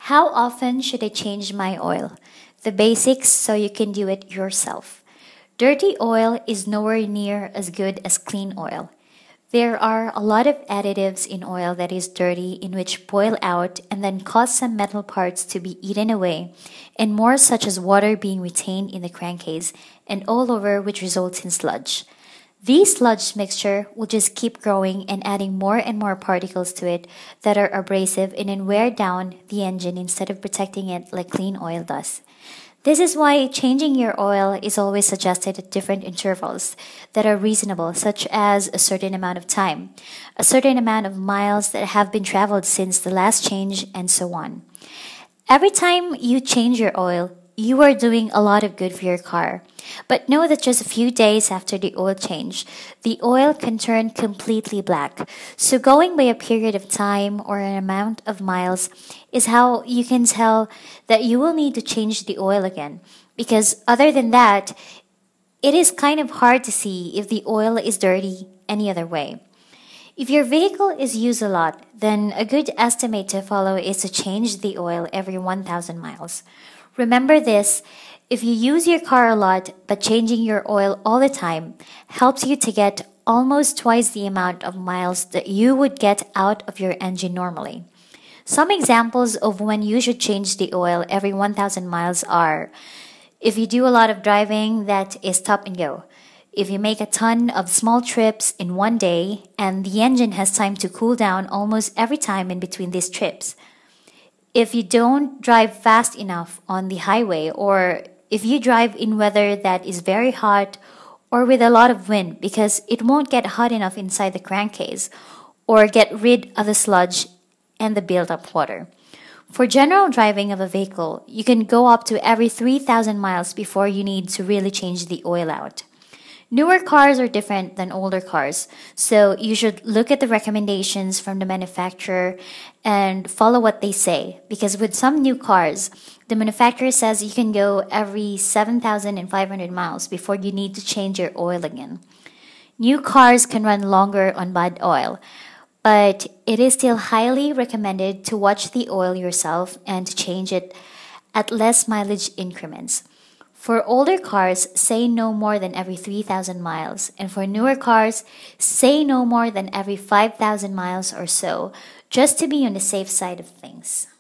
How often should I change my oil? The basics so you can do it yourself. Dirty oil is nowhere near as good as clean oil. There are a lot of additives in oil that is dirty in which boil out and then cause some metal parts to be eaten away, and more such as water being retained in the crankcase and all over which results in sludge. This sludge mixture will just keep growing and adding more and more particles to it that are abrasive and then wear down the engine instead of protecting it like clean oil does. This is why changing your oil is always suggested at different intervals that are reasonable, such as a certain amount of time, a certain amount of miles that have been traveled since the last change, and so on. Every time you change your oil, you are doing a lot of good for your car. But know that just a few days after the oil change, the oil can turn completely black. So going by a period of time or an amount of miles is how you can tell that you will need to change the oil again. Because other than that, it is kind of hard to see if the oil is dirty any other way. If your vehicle is used a lot, then a good estimate to follow is to change the oil every 1,000 miles. Remember this, if you use your car a lot but changing your oil all the time helps you to get almost twice the amount of miles that you would get out of your engine normally. Some examples of when you should change the oil every 1,000 miles are if you do a lot of driving that is stop and go. If you make a ton of small trips in one day and the engine has time to cool down almost every time in between these trips. If you don't drive fast enough on the highway, or if you drive in weather that is very hot or with a lot of wind because it won't get hot enough inside the crankcase, or get rid of the sludge and the built-up water. For general driving of a vehicle, you can go up to every 3,000 miles before you need to really change the oil out. Newer cars are different than older cars, so you should look at the recommendations from the manufacturer and follow what they say. Because with some new cars, the manufacturer says you can go every 7,500 miles before you need to change your oil again. New cars can run longer on bad oil, but it is still highly recommended to watch the oil yourself and to change it at less mileage increments. For older cars, say no more than every 3,000 miles, and for newer cars, say no more than every 5,000 miles or so, just to be on the safe side of things.